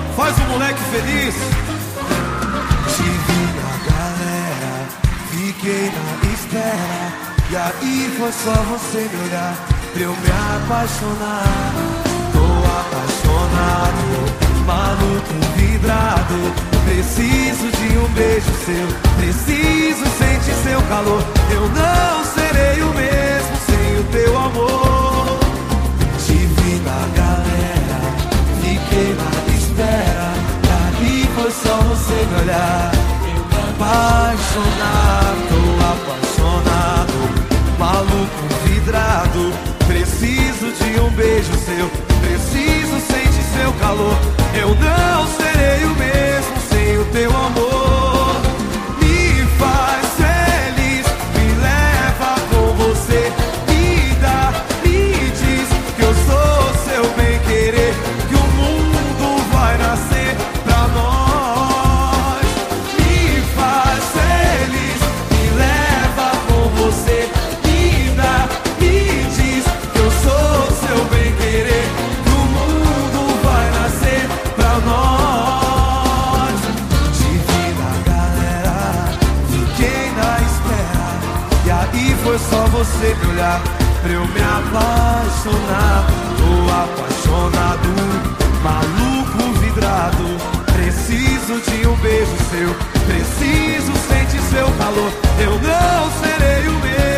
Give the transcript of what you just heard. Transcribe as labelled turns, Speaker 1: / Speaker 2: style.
Speaker 1: Faz o moleque feliz.
Speaker 2: Te vi na galera, fiquei na espera, e aí foi só você me olhar pra eu me apaixonar. Tô apaixonado, maluco, vidrado. Preciso de um beijo seu, preciso sentir seu calor. Eu não serei o mesmo sem o teu amor. Te vi na galera, fiquei na espera, e aí foi só você me olhar. Apaixonado, tô apaixonado, maluco, vidrado. Preciso de um beijo seu, preciso sentir seu calor. Eu não serei o mesmo sem o teu amor. Me faz feliz, me leva com você, me dá, me diz que eu sou seu bem-querer, que o mundo vai nascer pra nós. Me faz feliz, me leva com você, me dá, me diz que eu sou seu bem-querer, que o mundo vai nascer pra nós. Te vi na galera, fiquei na espera, e aí foi só você me olhar pra eu me apaixonar. Tô apaixonado, maluco, vidrado. Preciso de um beijo seu, preciso sentir seu calor. Eu não serei o mesmo